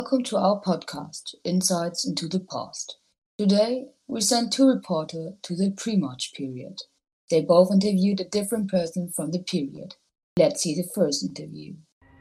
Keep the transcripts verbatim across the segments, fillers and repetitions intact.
Welcome to our podcast, Insights into the Past. Today, we sent two reporters to the pre-March period. They both interviewed a different person from the period. Let's see the first interview.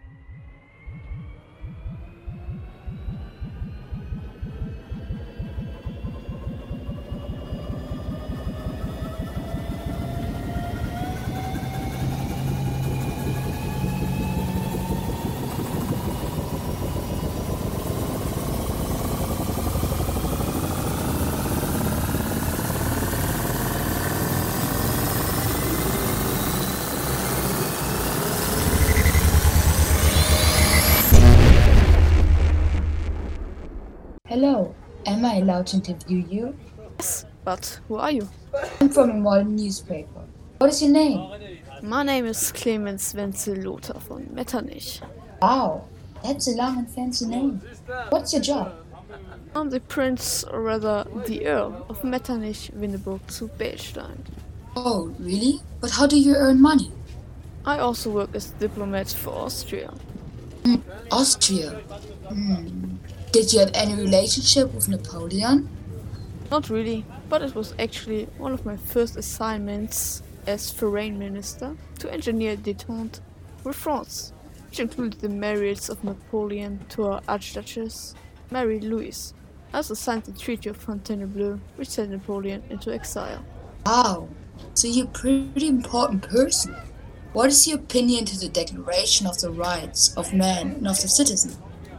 Hello, am I allowed to interview you? Yes, but who are you? I'm from a modern newspaper. What is your name? My name is Clemens Wenzel Lothar von Metternich. Wow, that's a long and fancy name. What's your job? I'm the Prince, or rather the Earl of Metternich-Winneburg zu Beilstein. Oh, really? But how do you earn money? I also work as diplomat for Austria. Mm, Austria? Hmm. Did you have any relationship with Napoleon? Not really, but it was actually one of my first assignments as foreign minister to engineer détente with France, which included the marriage of Napoleon to our Archduchess, Mary Louise. I also signed the Treaty of Fontainebleau, which sent Napoleon into exile. Wow, so you're a pretty important person. What is your opinion to the Declaration of the Rights of Man and of the Citizen?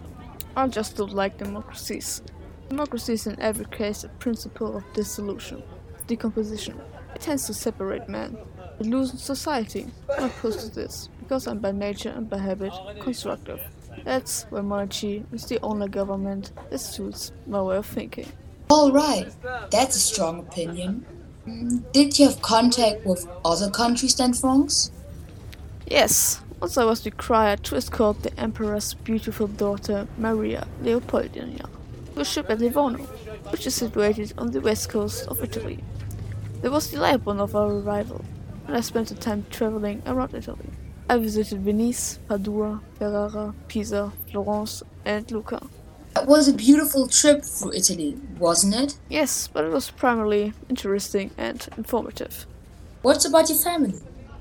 I just don't like democracies. Democracy is in every case a principle of dissolution, decomposition. It tends to separate men. It loosens society. I'm opposed to this, because I'm by nature and by habit constructive. That's why monarchy is the only government that suits my way of thinking. All right, that's a strong opinion. Mm, Did you have contact with other countries than France? Yes, once I was required to escort the Emperor's beautiful daughter Maria Leopoldina to a ship at Livorno, which is situated on the west coast of Italy. There was delay upon of our arrival, and I spent the time traveling around Italy. I visited Venice, Padua, Ferrara, Pisa, Florence, and Lucca. That was a beautiful trip through Italy, wasn't it? Yes, but it was primarily interesting and informative. What's about your family?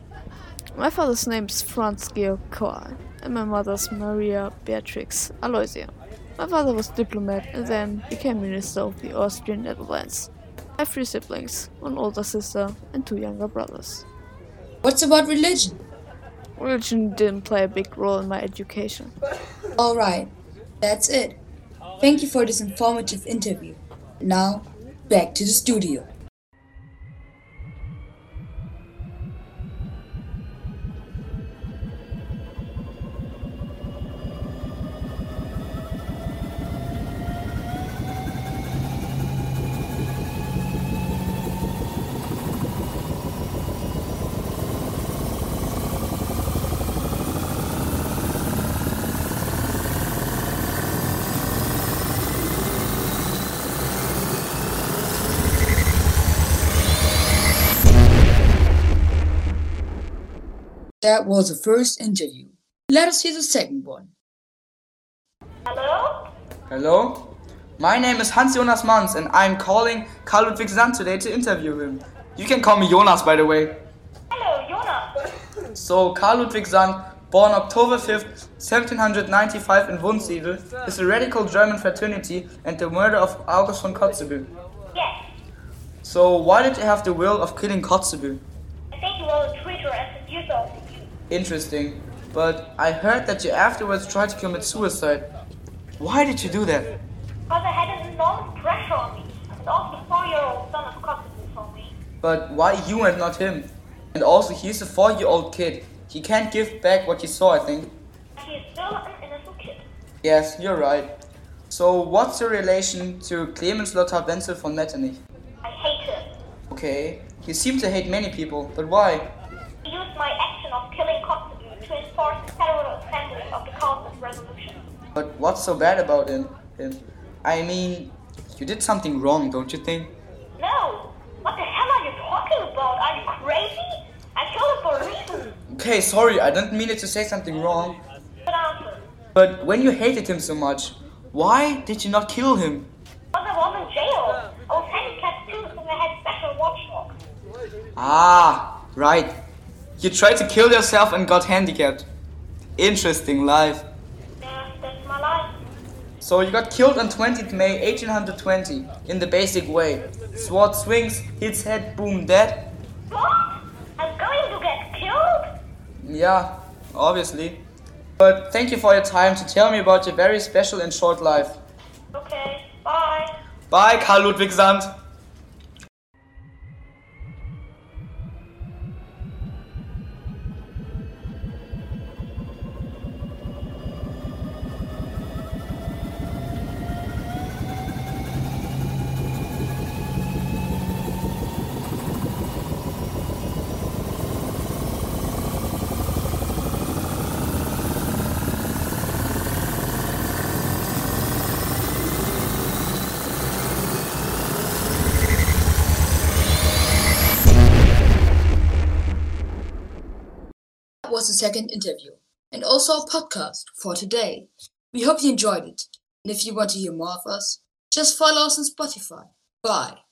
My father's name is Franz Georg Kohl, and my mother's Maria Beatrix Aloysia. My father was diplomat and then became minister of the Austrian Netherlands. I have three siblings, one older sister and two younger brothers. What's about religion? Religion didn't play a big role in my education. All right, that's it. Thank you for this informative interview. Now, back to the studio. That was the first interview. Let us hear the second one. Hello? Hello? My name is Hans Jonas Manns and I'm calling Karl Ludwig Sand today to interview him. You can call me Jonas, by the way. Hello, Jonas. So, Karl Ludwig Sand, born October fifth, seventeen ninety-five in Wunsiedel, is a radical German fraternity and the murder of August von Kotzebue. Yes, So, why did you have the will of killing Kotzebue? I think you were a traitor and seducer of the youth. Interesting. But I heard that you afterwards tried to commit suicide. Why did you do that? Because I had an enormous pressure on me, and also the four-year-old son of Kotzebue for me. But why you and not him? And also, he's a four-year-old kid. He can't give back what he saw, I think. He is still an innocent kid. Yes, you're right. So, what's your relation to Clemens Lothar Wenzel von Metternich? I hate him. Okay, you seem to hate many people, but why? He used my action of killing Kotzebue to enforce the Federal Assembly of the Council Resolution. But what's so bad about him? him? I mean, you did something wrong, don't you think? No! What the hell are you talking about? Are you crazy? I killed him for a reason. Okay, sorry, I didn't mean it to say something wrong. Good answer. But when you hated him so much, Why did you not kill him? Because I was in jail. I was handicapped too, so I had special watchdogs. Ah, right. You tried to kill yourself and got handicapped. Interesting life. Yeah, that's my life. So you got killed on twentieth May eighteen twenty in the basic way. Sword swings, hits head, boom, dead. What? I'm going to get killed? Yeah, obviously. But thank you for your time to tell me about your very special and short life. Okay, bye. Bye, Karl Ludwig Sand. Was the second interview, and also our podcast for today. We hope you enjoyed it, and if you want to hear more of us, just follow us on Spotify. Bye.